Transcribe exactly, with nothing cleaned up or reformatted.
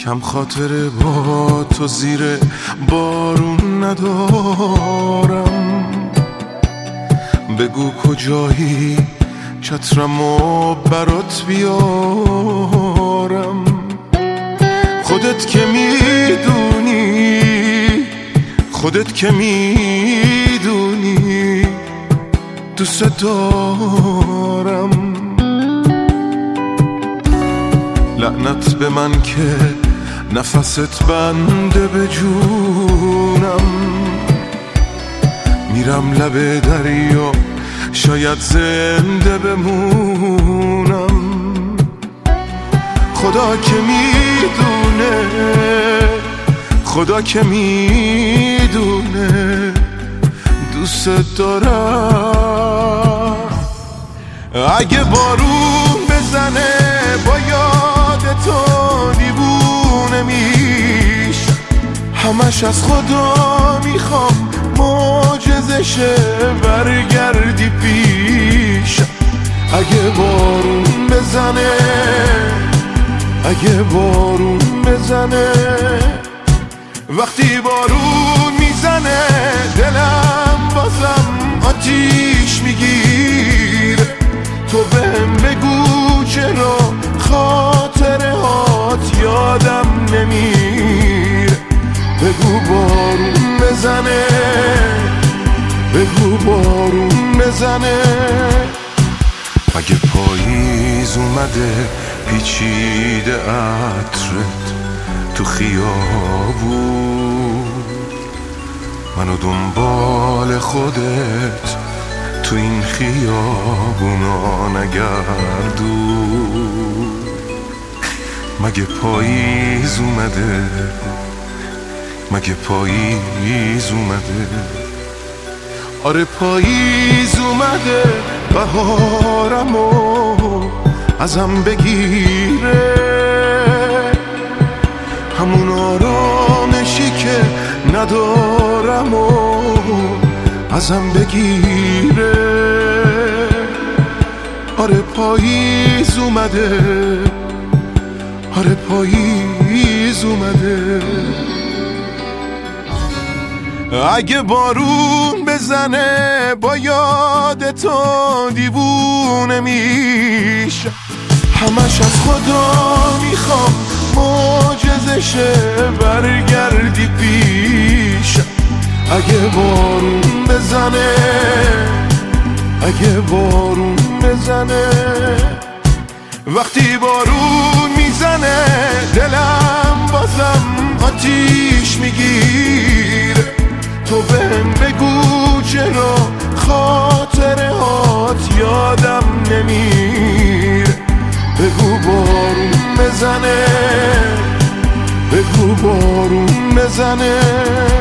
کم خاطره با تو زیر بارون ندارم. بگو کجایی چترمو برات بیارم. خودت که میدونی خودت که میدونی دوست دارم. لعنت به من که نفست بنده به جونم. میرم لب دریا شاید زنده بمونم. خدا که میدونه خدا که میدونه دوست دارم. اگه بارون بزنه با یاد تو دیوونه میش. همش از خدا میخوام معجزه شه برگردی پیش. اگه بارون بزنه اگه بارون بزنه وقتی بارون میزنه دلم بازم آتیش میگیره. تو بهم بگو چرا خاطره هات یادم نمیره. بگو بارون بزنه بگو بارون بزنه. اگه پاییز اومده پیچیده عطرت تو خیابون، منو دنبال خودت تو این خیابونا نگردون. مگه پاییز اومده مگه پاییز اومده؟ آره پاییز اومده بهارمو ازم بگیره. همون آرامشی که ندارم و ازم بگیره. آره پاییز اومده آره پاییز اومده. اگه بارون بزنه با یاد تو دیوونه میشه. همش از خدا میخوام معجزه شه برگردی پیش. اگه بارون بزنه اگه بارون بزنه وقتی بارون میزنه دلم بازم آتیش میگیره. تو بهم بگو چرا خاطره هات یادم نمیره. بگو بارون بزنه بگو بارون بزنه.